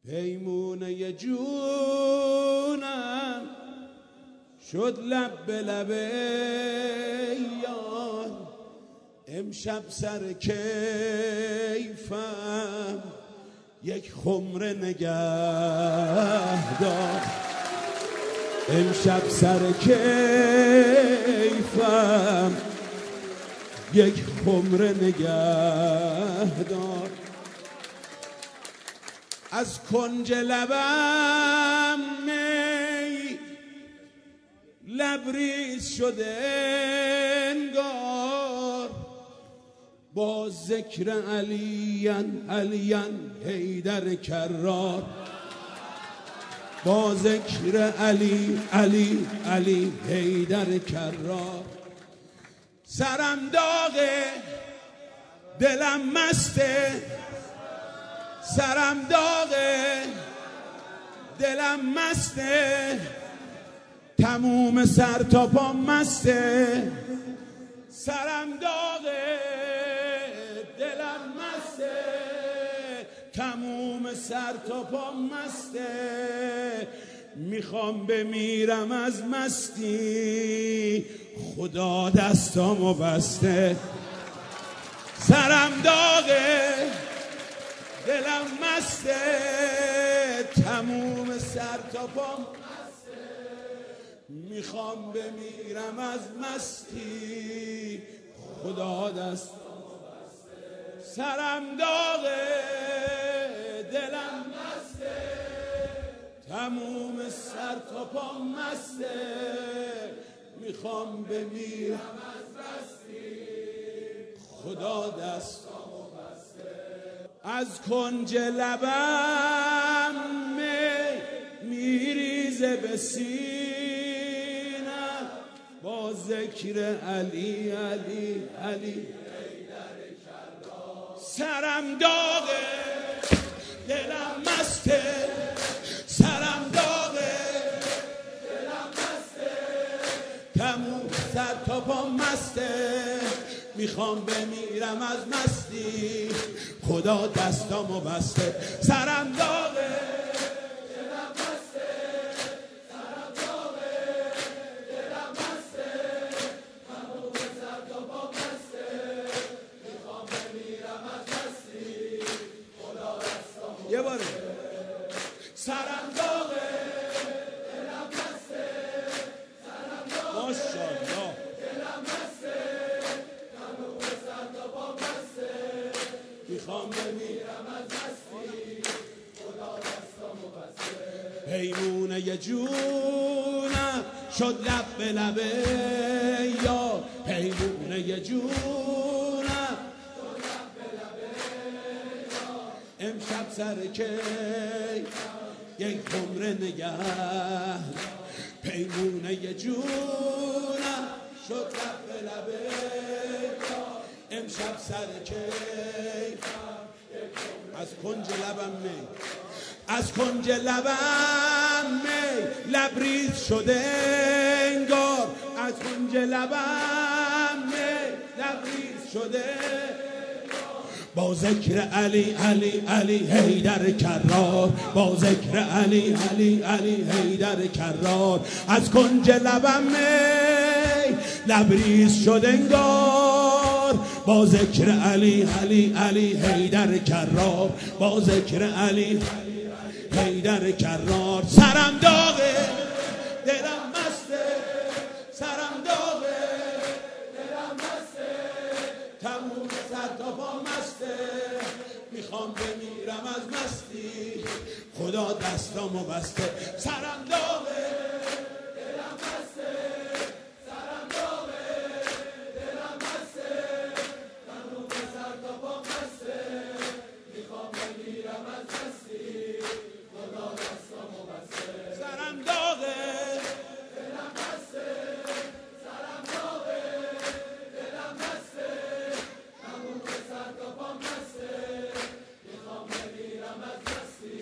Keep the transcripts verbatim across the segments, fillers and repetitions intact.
پیمونه جونم شد لب به لب یار، امشب سر کیفم یک خمره نگه دار. امشب سر کیفم یک خمره نگه دار. از کنج لبم می لبریز شده انگار، با ذکر علیان علیان حیدر کرار، با ذکر علی علی علی حیدر کرار. سرم داغه دلم مسته، سرم داغه دلم مسته، تموم سر تا پا مسته. سرم داغه دلم مسته، تموم سر تا پا مسته. میخوام بمیرم از مستی، خدا دستامو بسته. سرم داغه دلم مسته، تموم سر تا پا مسته. میخوام بمیرم از مستی، خدا دستامو بسته. سرم داغه دلم مسته، تموم سر تا پا مسته. میخوام بمیرم از مستی، خدا دستامو بسته. از کنج لبم می میریزه به سینم، با ذکر علی علی علی. سرم داغه دلم مسته، سرم داغه دلم مسته، تموم سر تا پا مسته. میخوام بمیرم از مستی، خدا دستامو بسته. سرم داغه دلم مسته، سرم داغه دلم مسته، تموم سر تا پا مسته. میخوام بمیرم از مستی، خدا دستامو یه باره. سرم داغه دلم مسته، سرم داغه ماشاءالله دلم مسته، تموم سر تا پا مسته. میخوام بمیرم از مستی، خدا دستامو بسته. پیمونه جونم شد لب به لب یار، پیمونه جونم شد لب به لب یار. امشب سر کی یک خمره نگه، پیمونه جونم شد لب به لب یار. امشب سر کی از کنج لبم می، از کنج لبم می لبریز شده انگار، از کنج لبم می لبریز شده انگار. با ذکر علی علی علی حیدر کرار، با ذکر علی علی علی حیدر کرار. از کنج لبم می لبریز شده انگار، با ذکر علی علی علی حیدر کرار، با ذکر علی حیدر کرار. سرم داغه دلم مسته، سرم داغه دلم مسته، تموم سر تا پا مسته. میخوام بمیرم از مستی، خدا دستامو بسته. سرم داغه دلم مسته، سرم داغه دلم مسته، تموم سر تا پا مسته. میخوام بمیرم از مستی، خدا دستامو بسته. سرم داغه دلم مسته، سرم داغه دلم مسته، تموم سر تا پا مسته. میخوام بمیرم از مستی،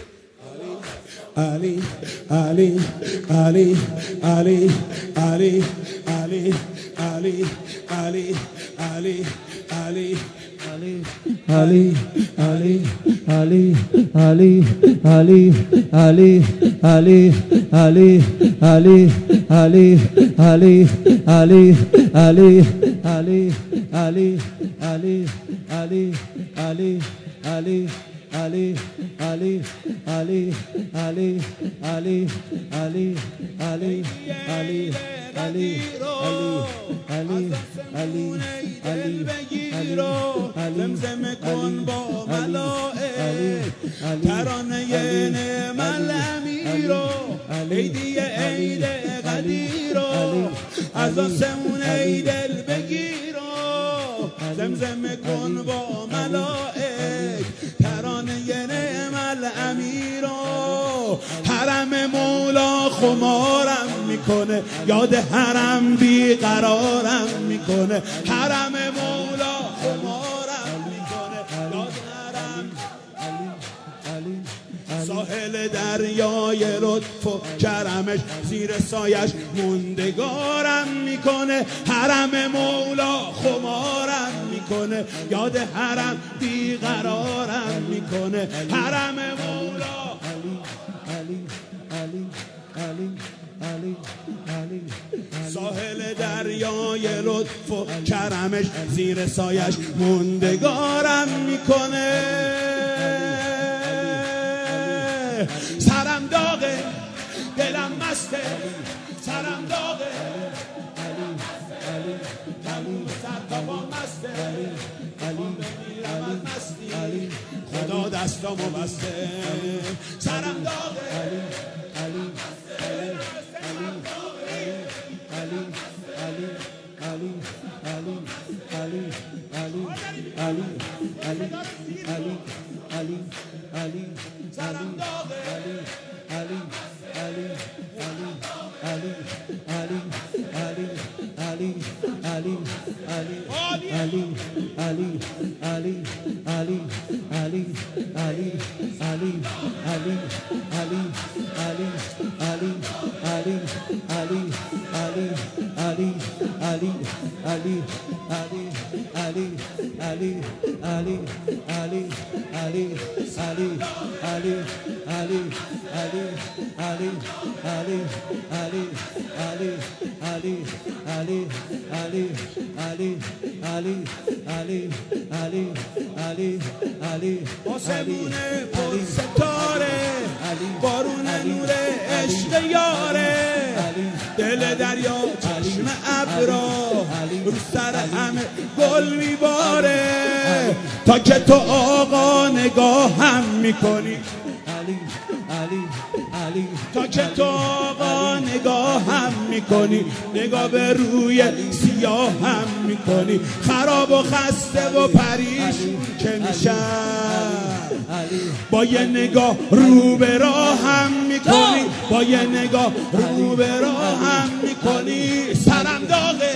علی علی علی علی علی علی علی علی علی علی علی علی علی علی علی علی علی علی علی علی علی علی علی علی علی علی علی علی علی علی Ali, Ali, Ali, Ali, Ali, Ali, Ali, Ali, Ali, Ali, Ali, Ali, Ali, زمزمه کن با ملائک ترانه نعم الامیر عیدی عید قدیر از آسمون ای دل بگیر زمزمه کن با ملائک ترانه نعم الامیر حرم مولا خمارم میکنه یاد حرم بیقرارم میکنه حرم مولا خمارم میکنه یاد حرم ساحل دریای لطف و کرمش زیر سایش موندگارم میکنه حرم مولا خمارم میکنه یاد حرم بیقرارم میکنه حرم مولا ساحل دریای لطف و کرمش زیر سایش موندگارم میکنه سرم داغه دلم مسته سرم داغه تموم سر تا با مسته بمیرم از مستی خدا دستامو بسته سرم داغه آسمون پر ستاره بارون نور عشق یاره دل دریا چشم ابرا رو سر همه گل میباره تا که تو آقا نگاهم میکنی تا که تو آقا نگاهم میکنی نگاه به روی سیاهم میکنی خراب و خسته و پریش که میشم با یه نگاه رو به راهم میکنی با یه نگاه رو به راهم میکنی سرم داغه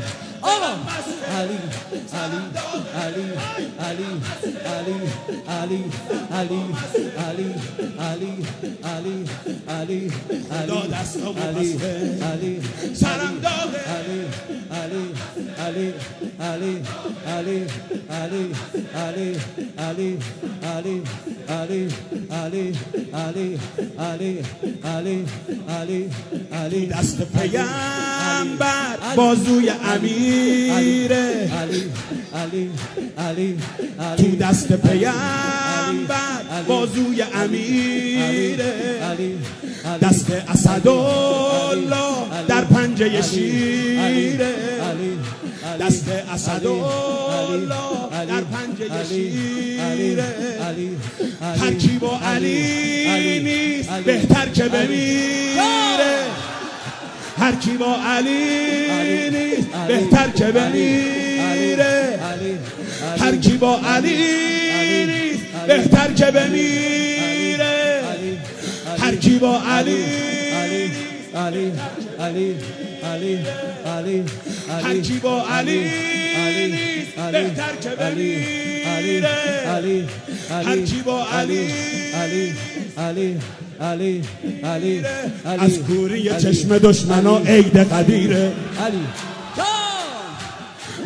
Ali, Ali, Ali, Ali, Ali, Ali, Ali, Ali, Ali, Ali, خدا دستامو بسته Ali, سرم داغه Ali, Ali, Ali, Ali, Ali, Ali, Ali, Ali, Ali, Ali, Ali, Ali, Ali, Ali, Ali, Ali, دست پیامبر بازوی امیره Ali, Ali, Ali, تو دست پیامبر بازوی امیره دست اسدالله در پنجه شیره دست اسدالله در پنجه شیره هر کی با علی نیست بهتر که بمیره هر کی با علی نیست بهتر که بمیره هر کی با علی نیست بهتر که بمیره هر کی با علی Ali, Ali, Ali, Ali, هر کی با علی نیست بهتر که بمیره هر کی با علی Ali, Ali, Ali, Ali, از کوری چشم دشمنا عید قدیره